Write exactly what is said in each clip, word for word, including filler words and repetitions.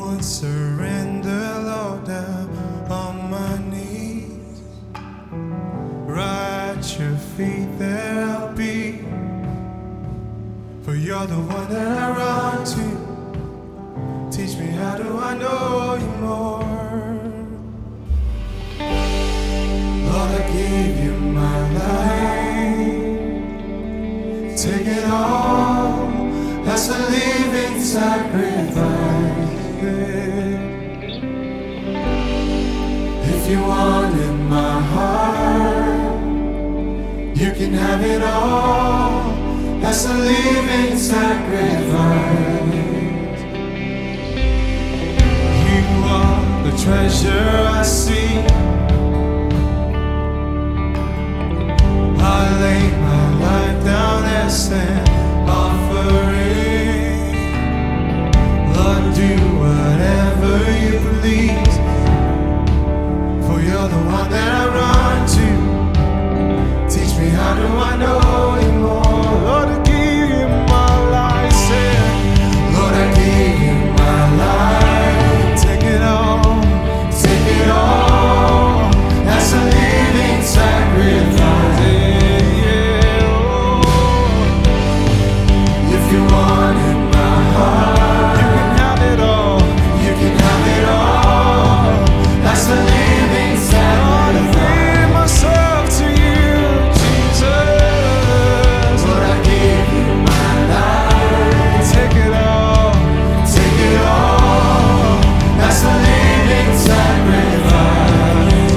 and surrender, Lord, down on my knees. Right at your feet there I'll be, for you're the one that I run to. Teach me, how do I know you more? Lord, I give you my life. Take it all, that's a living sacrifice. If you wanted my heart, you can have it all, that's a living sacrifice. You are the treasure I see. I lay my life down as an offering. Lord, do whatever you please, for you're the one that I run to. Teach me, how do I know you more? Lord, I give you my life, say, Lord, I give you my life. Take it all, take it all, that's a living sacrifice. If you wanted my heart, you can have it all, you can have it all, that's a living sacrifice. I give myself to you, Jesus. Lord, I give you my life. Take it all, take it all, that's a living sacrifice.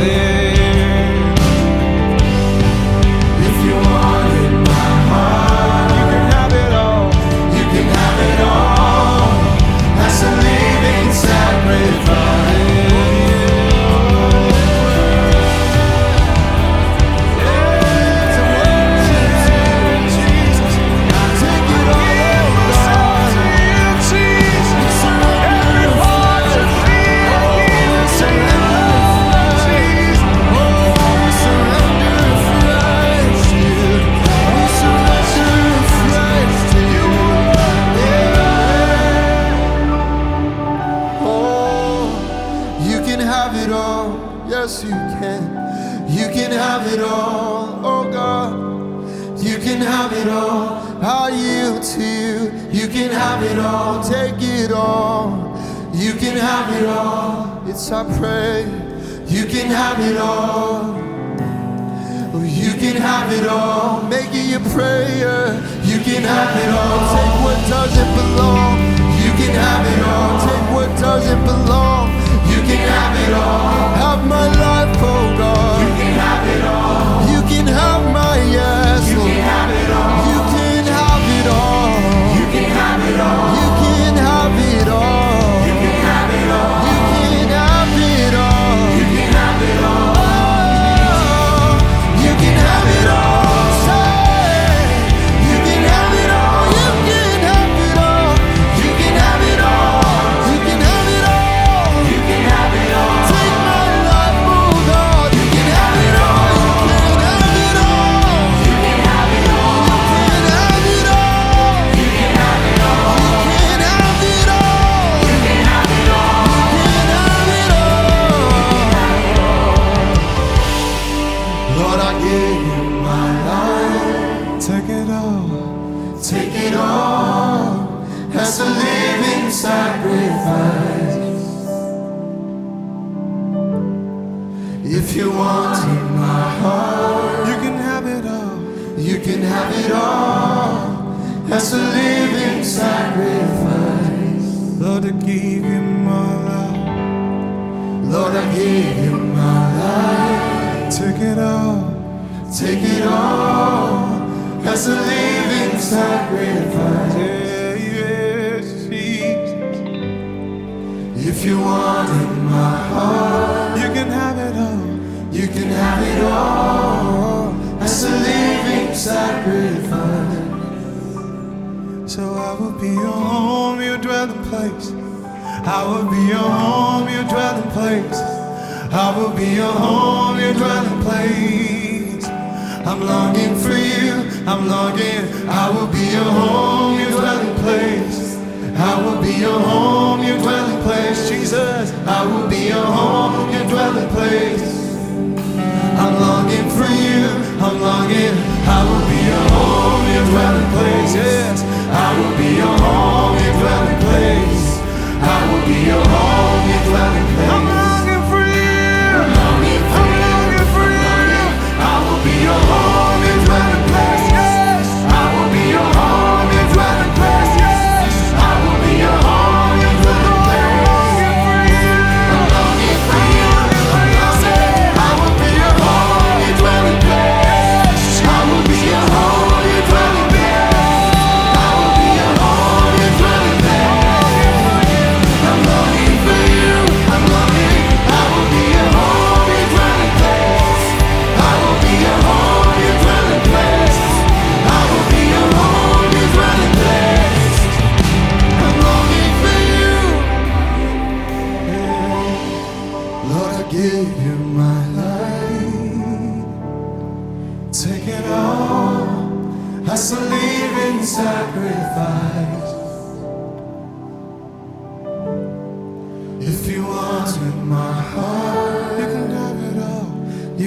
If you wanted my heart, you can have it all, you can have it all, that's a living sacrifice. Yes, you can. You can have it all, oh God. You can have it all. I yield to you. You can have it all. Take it all. You can have it all. It's our prayer. You can have it all. Oh, you can have it all. Make it your prayer. You can have it all. Take what doesn't belong. You can have it all. Take what doesn't belong. You can have it all. Have my life, oh God. You can have it all. You can have my yes. You can have it all. You can have it all. You can have it all. You can have it all. You can have it all. You can have it all. You can have it all. You can have it all. Say, you can have it all. You can have it all. You can have it all. You can have it all. You can have it all. Take my life, oh God. You can have it all. You can have it all. You can have it all. You can have it all. You can have it all. You can have it all. You can have it all. Lord, I give you my life. Take it all. Take it all. That's a living sacrifice. If you wanted my heart, you can have it all. You can have it all. That's a living sacrifice. Lord, I give you my life. Lord, I give you my life. Take it all. Take it all. That's a living sacrifice. Yeah, yes, Jesus. If you wanted my heart, you can have it all. You can have it all. That's a living sacrifice. So I will be your home, your dwelling place. I will be your home, your dwelling place. I will be your home, your dwelling place. I'm longing for you, I'm longing. I will be your home, your dwelling place. I will be your home, your dwelling place.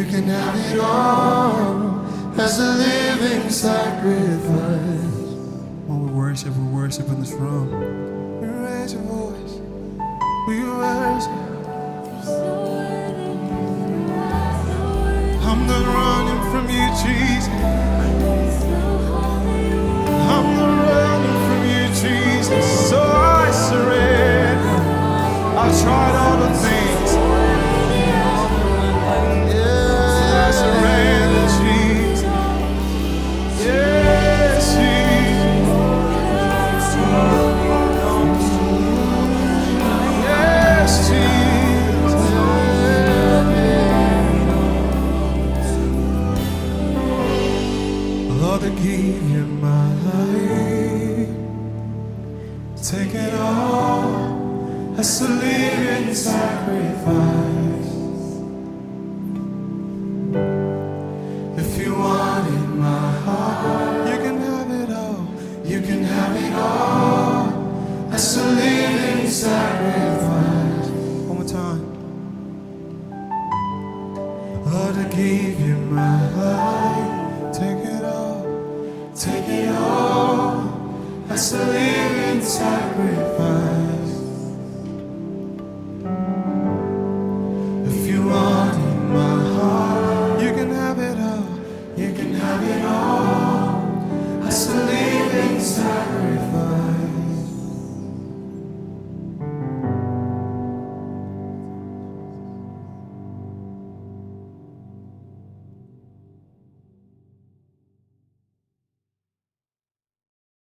You can have it all as a living sacrifice. When we worship, we worship in this room. We raise your voice. We worship. I'm not running from you, Jesus. I'm not running from you, Jesus. So I surrender. I've tried all the things. Yeah, I surrender, Jesus. Yes, Jesus. Yes, Jesus. Lord, I give you my life. Take it all as a living sacrifice. If you want it, my heart, you can have it all. You can have it all as a living sacrifice. One more time. Lord, I give you my life. Take it all, take it all as a living sacrifice.